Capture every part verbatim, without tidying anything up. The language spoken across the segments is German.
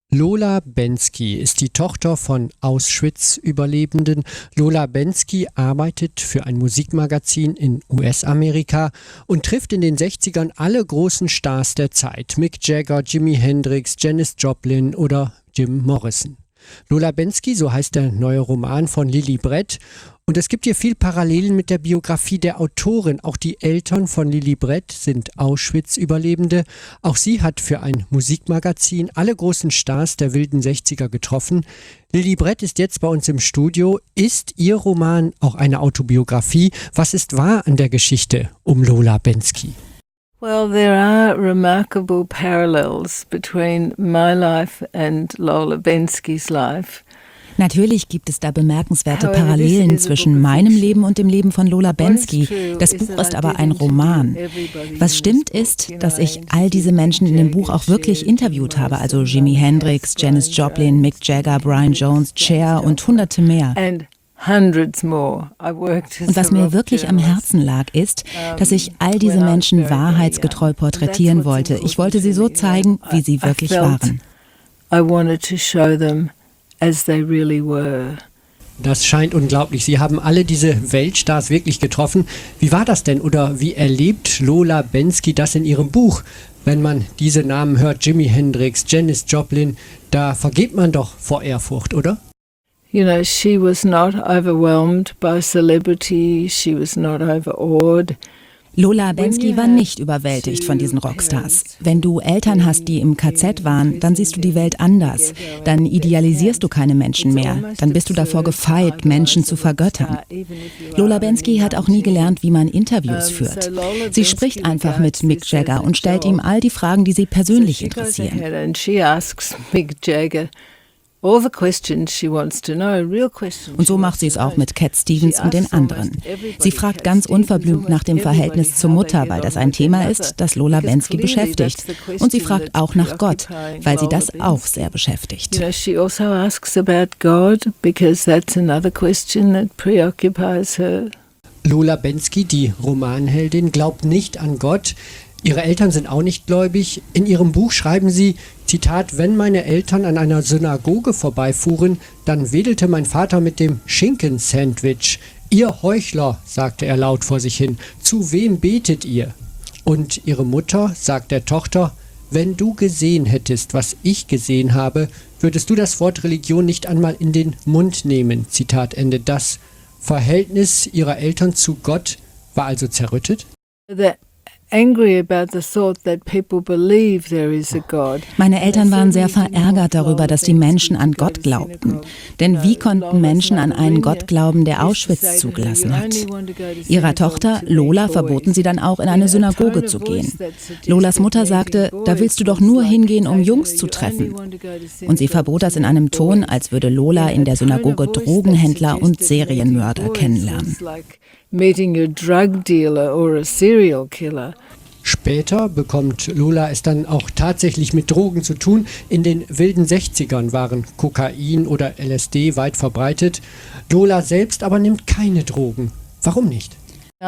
Lola Bensky ist die Tochter von Auschwitz-Überlebenden. Lola Bensky arbeitet für ein Musikmagazin in U S-Amerika und trifft in den sechzigern alle großen Stars der Zeit. Mick Jagger, Jimi Hendrix, Janis Joplin oder Jim Morrison. Lola Bensky, so heißt der neue Roman von Lili Brett. Und es gibt hier viel Parallelen mit der Biografie der Autorin. Auch die Eltern von Lili Brett sind Auschwitz-Überlebende. Auch sie hat für ein Musikmagazin alle großen Stars der wilden sechziger getroffen. Lili Brett ist jetzt bei uns im Studio. Ist ihr Roman auch eine Autobiografie? Was ist wahr an der Geschichte um Lola Bensky? Well, there are remarkable parallels between my life and Lola Bensky's life. Natürlich gibt es da bemerkenswerte Parallelen zwischen meinem Leben und dem Leben von Lola Bensky. Das Buch ist aber ein Roman. Was stimmt ist, dass ich all diese Menschen in dem Buch auch wirklich interviewt habe, also Jimi Hendrix, Janis Joplin, Mick Jagger, Brian Jones, Cher und hunderte mehr. Und was mir wirklich am Herzen lag, ist, dass ich all diese Menschen wahrheitsgetreu porträtieren wollte. Ich wollte sie so zeigen, wie sie wirklich waren. I wanted to show them as they really were. Das scheint unglaublich. Sie haben alle diese Weltstars wirklich getroffen. Wie war das denn oder wie erlebt Lola Bensky das in ihrem Buch? Wenn man diese Namen hört, Jimi Hendrix, Janis Joplin, da vergeht man doch vor Ehrfurcht, oder? You know, she was not overwhelmed by celebrity, she was not overawed. Lola Bensky war nicht überwältigt von diesen Rockstars. Wenn du Eltern hast, die im K Z waren, dann siehst du die Welt anders. Dann idealisierst du keine Menschen mehr. Dann bist du davor gefeit, Menschen zu vergöttern. Lola Bensky hat auch nie gelernt, wie man Interviews führt. Sie spricht einfach mit Mick Jagger und stellt ihm all die Fragen, die sie persönlich interessieren. All the questions she wants to know, real questions. Und so macht sie es auch mit Cat Stevens und den anderen. Sie fragt ganz unverblümt nach dem Verhältnis zur Mutter, weil das ein Thema ist, das Lola Bensky beschäftigt. Und sie fragt auch nach Gott, weil sie das auch sehr beschäftigt. You know, she also asks about God because that's another question that preoccupies her. Lola Bensky, die Romanheldin, glaubt nicht an Gott. Ihre Eltern sind auch nicht gläubig. In ihrem Buch schreiben sie, Zitat, wenn meine Eltern an einer Synagoge vorbeifuhren, dann wedelte mein Vater mit dem Schinkensandwich. Ihr Heuchler, sagte er laut vor sich hin, zu wem betet ihr? Und ihre Mutter sagt der Tochter, wenn du gesehen hättest, was ich gesehen habe, würdest du das Wort Religion nicht einmal in den Mund nehmen. Zitat Ende. Das Verhältnis ihrer Eltern zu Gott war also zerrüttet? Meine Eltern waren sehr verärgert darüber, dass die Menschen an Gott glaubten. Denn wie konnten Menschen an einen Gott glauben, der Auschwitz zugelassen hat? Ihrer Tochter Lola verboten sie dann auch, in eine Synagoge zu gehen. Lolas Mutter sagte, da willst du doch nur hingehen, um Jungs zu treffen. Und sie verbot das in einem Ton, als würde Lola in der Synagoge Drogenhändler und Serienmörder kennenlernen. Meeting a drug dealer or a serial killer. Später bekommt Lola es dann auch tatsächlich mit Drogen zu tun. In den wilden sechzigern waren Kokain oder L S D weit verbreitet. Lola selbst aber nimmt keine Drogen. Warum nicht? Ich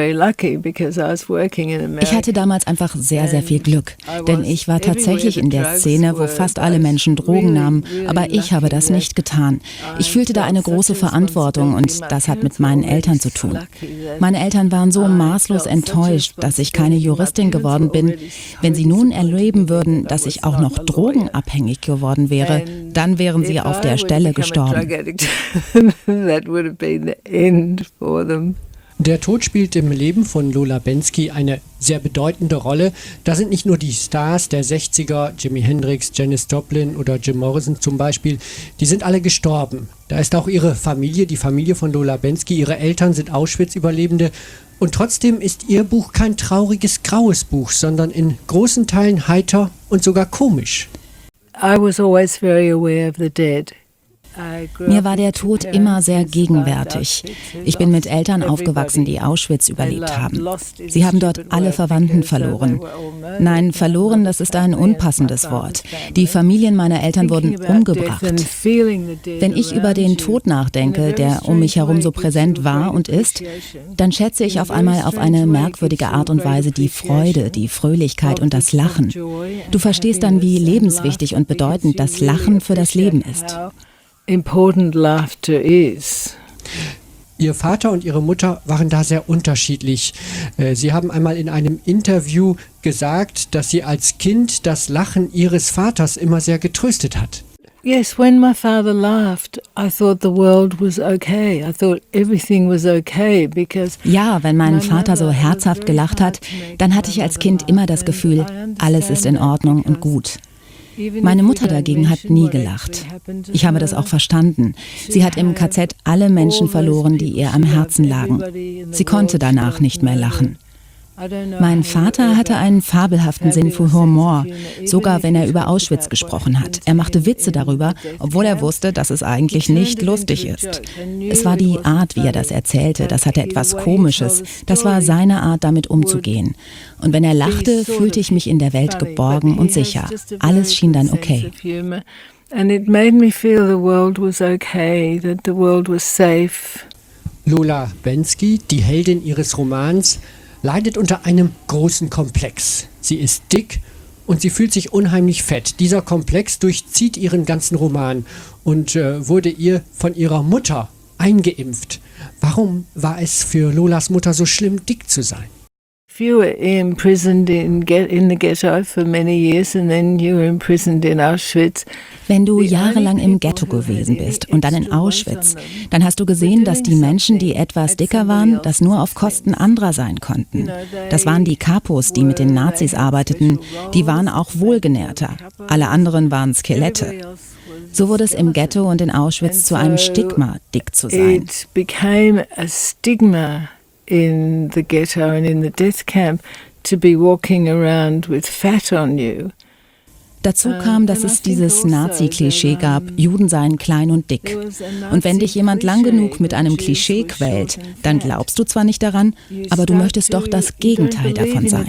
hatte damals einfach sehr, sehr viel Glück, denn ich war tatsächlich in der Szene, wo fast alle Menschen Drogen nahmen, aber ich habe das nicht getan. Ich fühlte da eine große Verantwortung und das hat mit meinen Eltern zu tun. Meine Eltern waren so maßlos enttäuscht, dass ich keine Juristin geworden bin. Wenn sie nun erleben würden, dass ich auch noch drogenabhängig geworden wäre, dann wären sie auf der Stelle gestorben. Der Tod spielt im Leben von Lola Bensky eine sehr bedeutende Rolle. Da sind nicht nur die Stars der sechziger, Jimi Hendrix, Janis Joplin oder Jim Morrison zum Beispiel, die sind alle gestorben. Da ist auch ihre Familie, die Familie von Lola Bensky, ihre Eltern sind Auschwitz-Überlebende. Und trotzdem ist ihr Buch kein trauriges, graues Buch, sondern in großen Teilen heiter und sogar komisch. I was always very aware of the dead. Mir war der Tod immer sehr gegenwärtig. Ich bin mit Eltern aufgewachsen, die Auschwitz überlebt haben. Sie haben dort alle Verwandten verloren. Nein, verloren, das ist ein unpassendes Wort. Die Familien meiner Eltern wurden umgebracht. Wenn ich über den Tod nachdenke, der um mich herum so präsent war und ist, dann schätze ich auf einmal auf eine merkwürdige Art und Weise die Freude, die Fröhlichkeit und das Lachen. Du verstehst dann, wie lebenswichtig und bedeutend das Lachen für das Leben ist. Important laughter is. Ihr Vater und Ihre Mutter waren da sehr unterschiedlich. Sie haben einmal in einem Interview gesagt, dass Sie als Kind das Lachen Ihres Vaters immer sehr getröstet hat. Yes, when my father laughed, I thought the world was okay. I thought everything was okay because Ja, wenn mein Vater so herzhaft gelacht hat, dann hatte ich als Kind immer das Gefühl, alles ist in Ordnung und gut. Meine Mutter dagegen hat nie gelacht. Ich habe das auch verstanden. Sie hat im K Z alle Menschen verloren, die ihr am Herzen lagen. Sie konnte danach nicht mehr lachen. Mein Vater hatte einen fabelhaften Sinn für Humor, sogar wenn er über Auschwitz gesprochen hat. Er machte Witze darüber, obwohl er wusste, dass es eigentlich nicht lustig ist. Es war die Art, wie er das erzählte, das hatte etwas Komisches. Das war seine Art, damit umzugehen. Und wenn er lachte, fühlte ich mich in der Welt geborgen und sicher. Alles schien dann okay. And it made me feel the world was okay, that the world was safe. Lola Bensky, die Heldin ihres Romans, leidet unter einem großen Komplex. Sie ist dick und sie fühlt sich unheimlich fett. Dieser Komplex durchzieht ihren ganzen Roman und äh, wurde ihr von ihrer Mutter eingeimpft. Warum war es für Lolas Mutter so schlimm, dick zu sein? If you were imprisoned in, in the ghetto for many years and then you were imprisoned in Auschwitz. Wenn du jahrelang im Ghetto gewesen bist und dann in Auschwitz, dann hast du gesehen, dass die Menschen, die etwas dicker waren, das nur auf Kosten anderer sein konnten. Das waren die Kapos, die mit den Nazis arbeiteten. Die waren auch wohlgenährter. Alle anderen waren Skelette. So wurde es im Ghetto und in Auschwitz zu einem Stigma, dick zu sein. It became a stigma in the ghetto and in the death camp to be walking around with fat on you. Dazu kam, dass es dieses Nazi-Klischee gab, Juden seien klein und dick. Und wenn dich jemand lang genug mit einem Klischee quält, dann glaubst du zwar nicht daran, aber du möchtest doch das Gegenteil davon sein.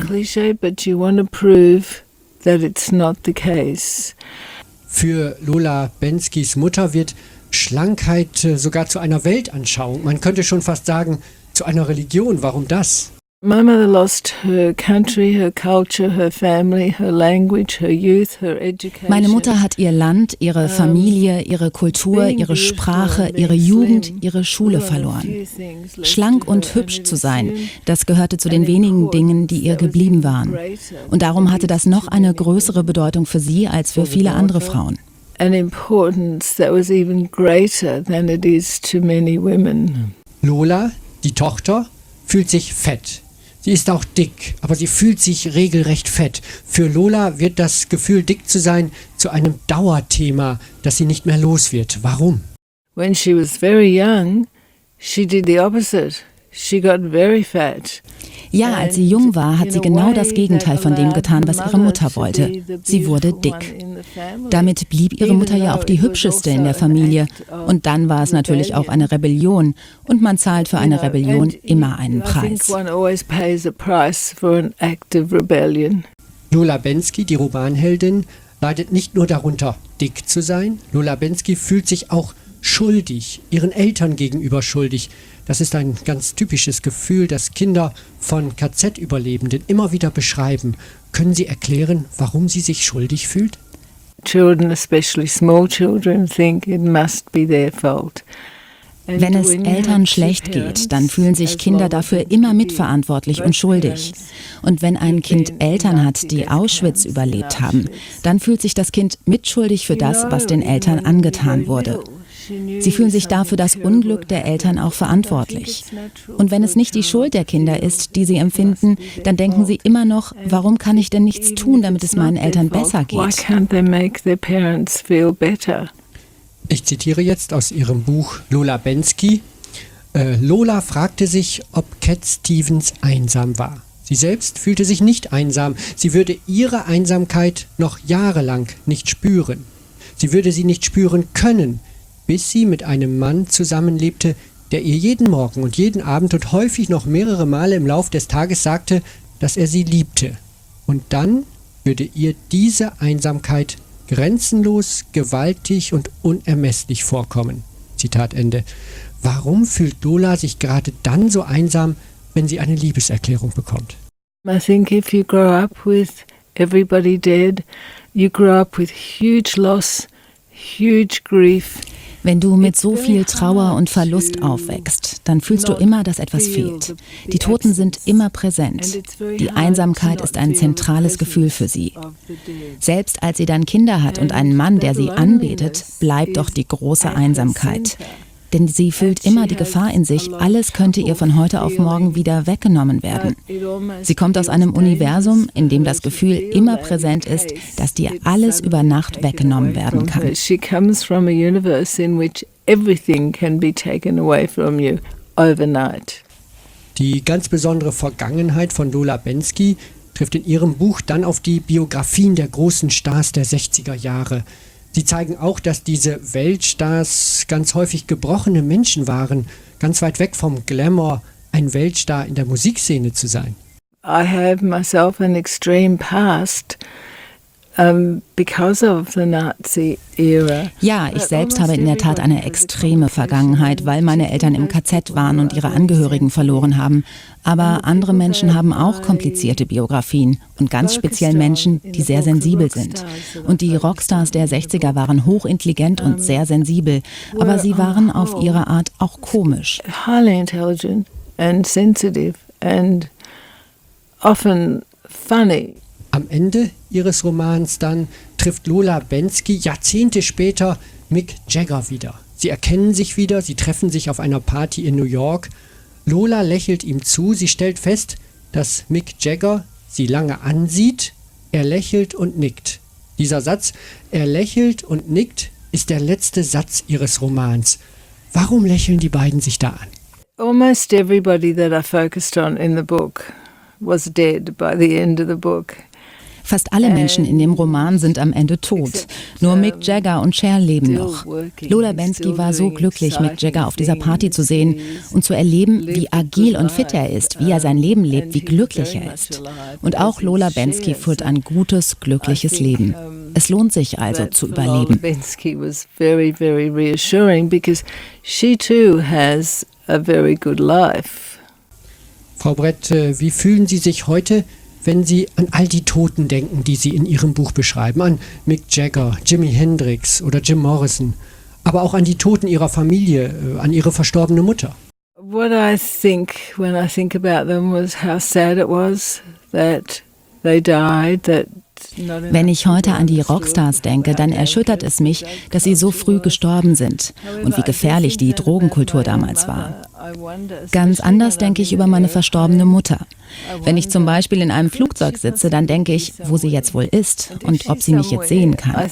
Für Lola Benskys Mutter wird Schlankheit sogar zu einer Weltanschauung. Man könnte schon fast sagen, zu einer Religion. Warum das? My mother lost her country, her culture, her family, her language, her youth, her education. Meine Mutter hat ihr Land, ihre Familie, ihre Kultur, ihre Sprache, ihre Jugend, ihre Schule verloren. Schlank und hübsch zu sein, das gehörte zu den wenigen Dingen, die ihr geblieben waren. Und darum hatte das noch eine größere Bedeutung für sie als für viele andere Frauen. An importance that was even greater than it is to many women. Lola, die Tochter, fühlt sich fett. Sie ist auch dick, aber sie fühlt sich regelrecht fett. Für Lola wird das Gefühl, dick zu sein, zu einem Dauerthema, das sie nicht mehr los wird. Warum? When she was very young, she did the opposite. She got very fat. Ja, als sie jung war, hat sie genau das Gegenteil von dem getan, was ihre Mutter wollte. Sie wurde dick. Damit blieb ihre Mutter ja auch die hübscheste in der Familie. Und dann war es natürlich auch eine Rebellion. Und man zahlt für eine Rebellion immer einen Preis. Lola Bensky, die Romanheldin, leidet nicht nur darunter, dick zu sein. Lola Bensky fühlt sich auch schuldig, ihren Eltern gegenüber schuldig. Das ist ein ganz typisches Gefühl, das Kinder von K Z-Überlebenden immer wieder beschreiben. Können Sie erklären, warum sie sich schuldig fühlt? Children, especially small children, think it must be their fault. Wenn es Eltern schlecht geht, dann fühlen sich Kinder dafür immer mitverantwortlich und schuldig. Und wenn ein Kind Eltern hat, die Auschwitz überlebt haben, dann fühlt sich das Kind mitschuldig für das, was den Eltern angetan wurde. Sie fühlen sich dafür das Unglück der Eltern auch verantwortlich. Und wenn es nicht die Schuld der Kinder ist, die sie empfinden, dann denken sie immer noch, warum kann ich denn nichts tun, damit es meinen Eltern besser geht? Ich zitiere jetzt aus ihrem Buch Lola Bensky. Äh, Lola fragte sich, ob Cat Stevens einsam war. Sie selbst fühlte sich nicht einsam. Sie würde ihre Einsamkeit noch jahrelang nicht spüren. Sie würde sie nicht spüren können, bis sie mit einem Mann zusammenlebte, der ihr jeden Morgen und jeden Abend und häufig noch mehrere Male im Lauf des Tages sagte, dass er sie liebte. Und dann würde ihr diese Einsamkeit grenzenlos, gewaltig und unermesslich vorkommen. Zitat Ende. Warum fühlt Lola sich gerade dann so einsam, wenn sie eine Liebeserklärung bekommt? I think if you grow up with everybody dead, you grow up with huge loss, huge grief. Wenn du mit so viel Trauer und Verlust aufwächst, dann fühlst du immer, dass etwas fehlt. Die Toten sind immer präsent. Die Einsamkeit ist ein zentrales Gefühl für sie. Selbst als sie dann Kinder hat und einen Mann, der sie anbetet, bleibt doch die große Einsamkeit. Denn sie fühlt immer die Gefahr in sich, alles könnte ihr von heute auf morgen wieder weggenommen werden. Sie kommt aus einem Universum, in dem das Gefühl immer präsent ist, dass dir alles über Nacht weggenommen werden kann. She comes from a universe in which everything can be taken away from you overnight. Die ganz besondere Vergangenheit von Lola Bensky trifft in ihrem Buch dann auf die Biografien der großen Stars der sechziger Jahre. Sie zeigen auch, dass diese Weltstars ganz häufig gebrochene Menschen waren, ganz weit weg vom Glamour, ein Weltstar in der Musikszene zu sein. I have myself an extreme past um, because of the Nazi era. Ja, ich selbst habe in der Tat eine extreme Vergangenheit, weil meine Eltern im K Z waren und ihre Angehörigen verloren haben. Aber andere Menschen haben auch komplizierte Biografien und ganz speziell Menschen, die sehr sensibel sind. Und die Rockstars der sechziger waren hochintelligent und sehr sensibel, aber sie waren auf ihre Art auch komisch. Highly intelligent and sensitive and often funny. Am Ende ihres Romans dann trifft Lola Bensky Jahrzehnte später Mick Jagger wieder. Sie erkennen sich wieder, sie treffen sich auf einer Party in New York. Lola lächelt ihm zu, sie stellt fest, dass Mick Jagger sie lange ansieht, er lächelt und nickt. Dieser Satz, er lächelt und nickt, ist der letzte Satz ihres Romans. Warum lächeln die beiden sich da an? Almost everybody that I focused on in the book was dead by the end of the book. Fast alle Menschen in dem Roman sind am Ende tot. Nur Mick Jagger und Cher leben noch. Lola Bensky war so glücklich, Mick Jagger auf dieser Party zu sehen und zu erleben, wie agil und fit er ist, wie er sein Leben lebt, wie glücklich er ist. Und auch Lola Bensky führt ein gutes, glückliches Leben. Es lohnt sich also zu überleben. Bensky was very, very reassuring because she too has a very good life. Frau Brett, wie fühlen Sie sich heute, wenn Sie an all die Toten denken, die Sie in Ihrem Buch beschreiben, an Mick Jagger, Jimi Hendrix oder Jim Morrison, aber auch an die Toten Ihrer Familie, an Ihre verstorbene Mutter? What I think when I think about them was how sad it was that they died, that Wenn ich heute an die Rockstars denke, dann erschüttert es mich, dass sie so früh gestorben sind und wie gefährlich die Drogenkultur damals war. Ganz anders denke ich über meine verstorbene Mutter. Wenn ich zum Beispiel in einem Flugzeug sitze, dann denke ich, wo sie jetzt wohl ist und ob sie mich jetzt sehen kann.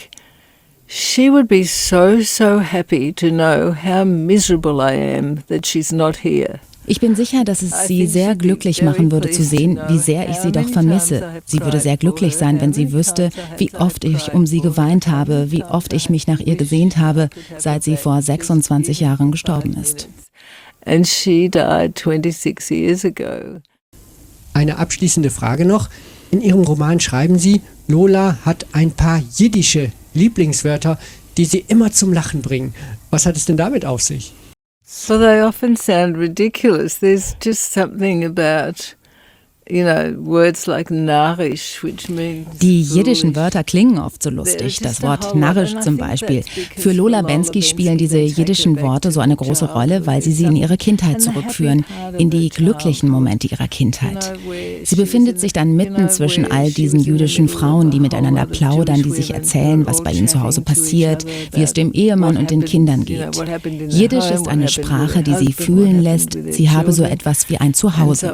She would be so, so happy to know how miserable I am that she's not here. Ich bin sicher, dass es sie sehr glücklich machen würde zu sehen, wie sehr ich sie doch vermisse. Sie würde sehr glücklich sein, wenn sie wüsste, wie oft ich um sie geweint habe, wie oft ich mich nach ihr gesehnt habe, seit sie vor sechsundzwanzig Jahren gestorben ist. And she died twenty-six years ago. Eine abschließende Frage noch. In Ihrem Roman schreiben Sie, Lola hat ein paar jiddische Lieblingswörter, die sie immer zum Lachen bringen. Was hat es denn damit auf sich? Well, they often sound ridiculous. There's just something about, you know, words like narrisch, which means Die jiddischen Wörter klingen oft so lustig. Das Wort narrisch zum Beispiel. Für Lola Bensky spielen diese jiddischen Worte so eine große Rolle, weil sie sie in ihre Kindheit zurückführen, in die glücklichen Momente ihrer Kindheit. Sie befindet sich dann mitten zwischen all diesen jüdischen Frauen, die miteinander plaudern, die sich erzählen, was bei ihnen zu Hause passiert, wie es dem Ehemann und den Kindern geht. Jiddisch ist eine Sprache, die sie fühlen lässt, sie habe so etwas wie ein Zuhause.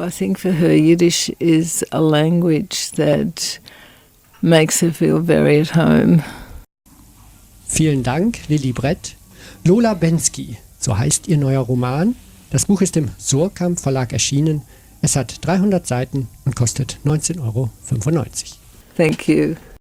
Is a language that makes her feel very at home. Vielen Dank, Lilly Brett. Lola Bensky, so heißt ihr neuer Roman. Das Buch ist im Surkamp Verlag erschienen. Es hat dreihundert Seiten und kostet neunzehn Euro fünfundneunzig. Thank you.